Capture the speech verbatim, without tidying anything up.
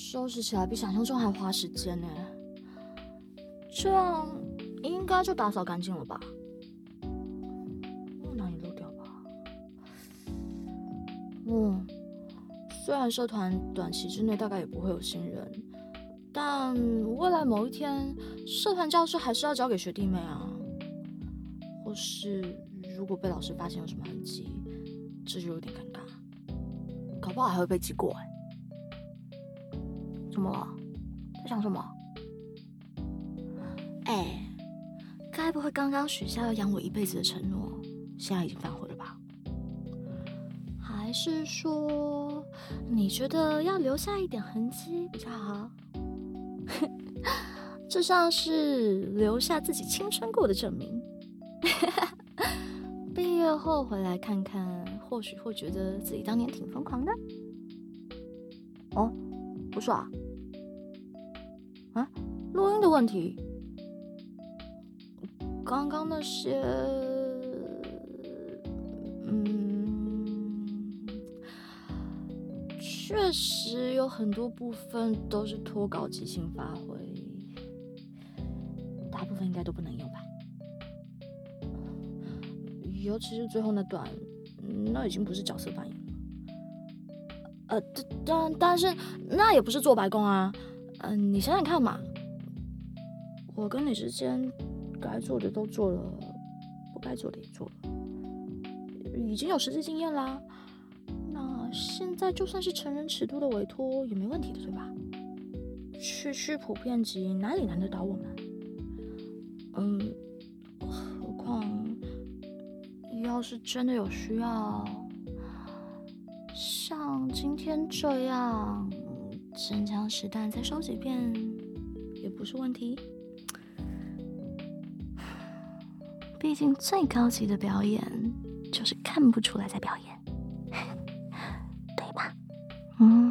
收拾起来比想象中还花时间呢。这样应该就打扫干净了吧？哪里漏掉吧？嗯，虽然社团短期之内大概也不会有新人，但未来某一天，社团教室还是要交给学弟妹啊。或是如果被老师发现有什么痕迹，这就有点尴尬，搞不好还会被记过哎。怎么了？在想什么？哎，该不会刚刚许下要养我一辈子的承诺，现在已经反悔了吧？还是说，你觉得要留下一点痕迹比较好？这像是留下自己青春过的证明。毕业后回来看看，或许会觉得自己当年挺疯狂的。哦，不是啊，啊，录音的问题。刚刚那些，嗯，确实有很多部分都是脱稿即兴发挥，大部分应该都不能用吧。尤其是最后那段，那已经不是角色扮演了。呃，但但是那也不是做白工啊。嗯、呃，你想想看嘛，我跟你之间该做的都做了，不该做的也做了，已经有实际经验啦。那现在就算是成人尺度的委托也没问题的，对吧？区区普遍级哪里难得倒我们？嗯，何况要是真的有需要，像今天这样真枪实弹再收几遍也不是问题。毕竟最高级的表演就是看不出来在表演，对吧？嗯。